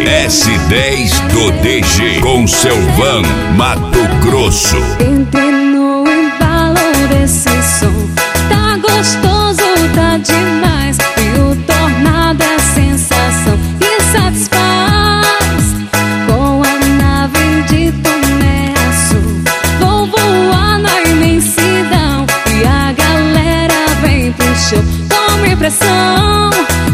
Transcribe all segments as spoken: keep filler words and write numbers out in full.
S dez do D G com Selvan, Mato Grosso. Entrei no embalo desse som, tá gostoso, tá demais. E o tornado é sensação que satisfaz. Com a nave de Tomé Açu, vou voar na imensidão e a galera vem pro show. Toma impressão.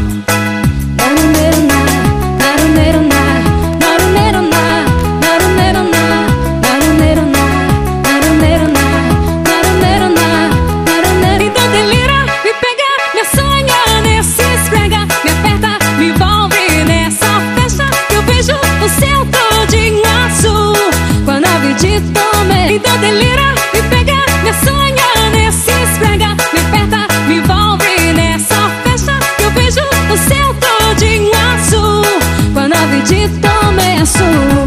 Então delira, me pega, me sonha nesse esfrega, me aperta, me envolve nessa festa que eu vejo o céu todinho azul com a nave de Tomé Açu.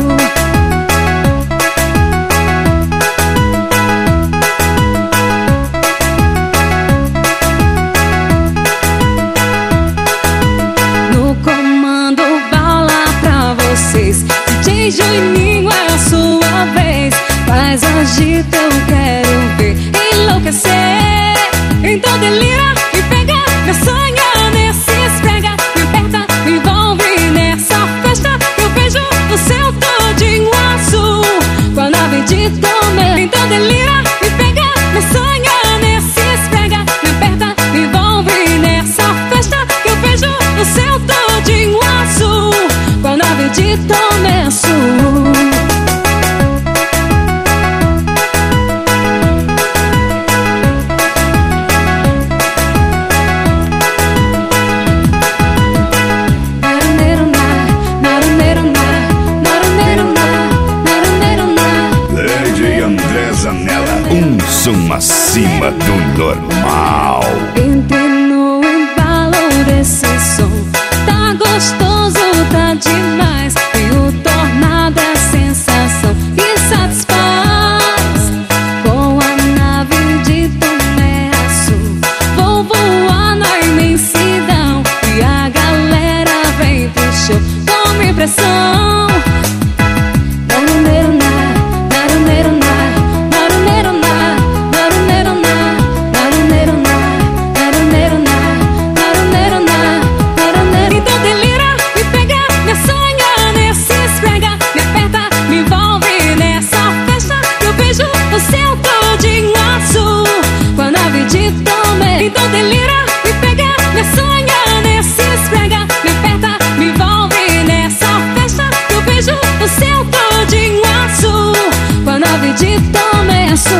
No comando bala pra vocês, D J Juninho é a sua vez. Faz agita, eu quero ver enlouquecer. Então delira, me pega, me sonha nesse esfrega, me aperta, me envolve nessa festa que eu vejo o céu todinho azul com a nave de Tomé. Então delira, me pega, me sonha nesse esfrega, me aperta, me envolve nessa festa que eu vejo o céu todinho azul com a nave de Tomé Açu. Um som acima do normal. Entrei no embalo desse som, tá gostoso, tá demais. E o tornado é sensação que satisfaz. Com a nave de Tomé Açu, vou voar na imensidão e a galera vem pro show. Toma impressão. Então delira, me pega, me sonha nesse esfrega, me aperta, me envolve nessa festa que eu vejo o céu todinho azul com a nave de Tomé Açu.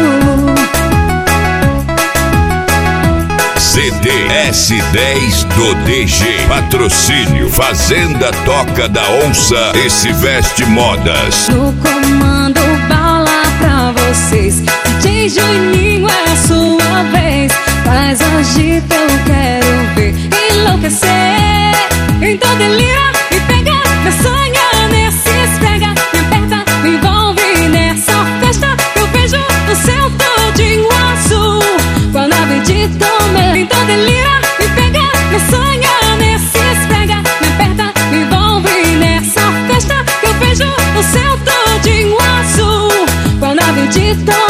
C D S dez do D G, patrocínio Fazenda Toca da Onça e se veste modas. No comando bala pra vocês, D J Juninho é a sua vez. Faz agita, eu quero ver enlouquecer. Então delira, me pega, me sonha nesse esfrega, me aperta, me envolve nessa festa que eu vejo o céu todinho azul com a nave de Tomé. Então delira, me pega, me sonha nesse esfrega, me aperta, me envolve nessa festa que eu vejo o céu todinho azul com a nave de Tomé.